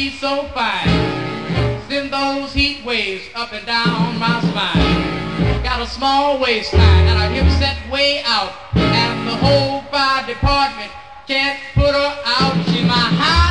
she's so fine. Send those heat waves up and down my spine. Got a small waistline and her hips set way out. And the whole fire department can't put her out. She's my high